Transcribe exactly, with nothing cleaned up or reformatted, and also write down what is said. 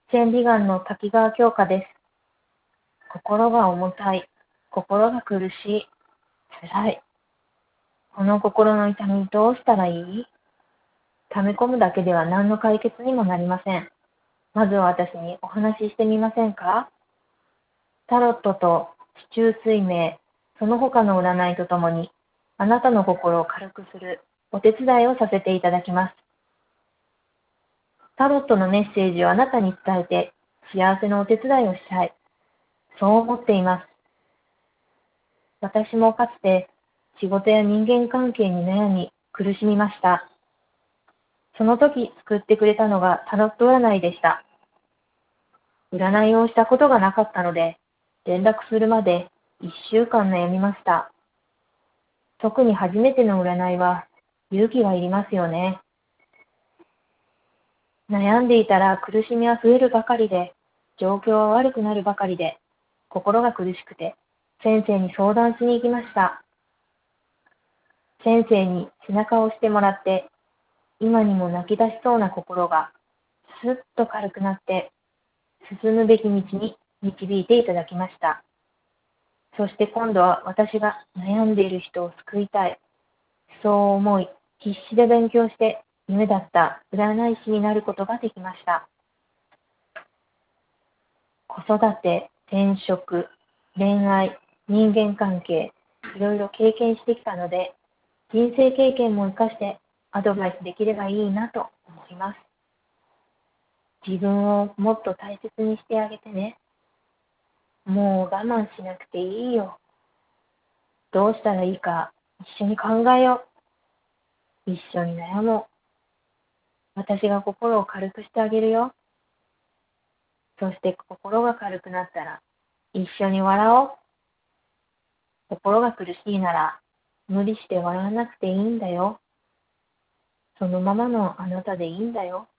千里眼の滝川京香です。心が重たい。心が苦しい。辛い。この心の痛みどうしたらいい？溜め込むだけでは何の解決にもなりません。まずは私にお話ししてみませんか？タロットと四柱推命、その他の占いとともに、あなたの心を軽くするお手伝いをさせていただきます。タロットのメッセージをあなたに伝えて、幸せのお手伝いをしたい。そう思っています。私もかつて仕事や人間関係に悩み苦しみました。その時救ってくれたのがタロット占いでした。占いをしたことがなかったので、連絡するまで一週間悩みました。特に初めての占いは勇気がいりますよね。悩んでいたら苦しみは増えるばかりで、状況は悪くなるばかりで、心が苦しくて、先生に相談しに行きました。先生に背中を押してもらって、今にも泣き出しそうな心がすっと軽くなって、進むべき道に導いていただきました。そして今度は私が悩んでいる人を救いたい。そう思い、必死で勉強して夢だった占い師になることができました。子育て、転職、恋愛、人間関係、いろいろ経験してきたので、人生経験も活かしてアドバイスできればいいなと思います。自分をもっと大切にしてあげてね。もう我慢しなくていいよ。どうしたらいいか一緒に考えよう。一緒に悩もう。私が心を軽くしてあげるよ。そして心が軽くなったら一緒に笑おう。心が苦しいなら無理して笑わなくていいんだよ。そのままのあなたでいいんだよ。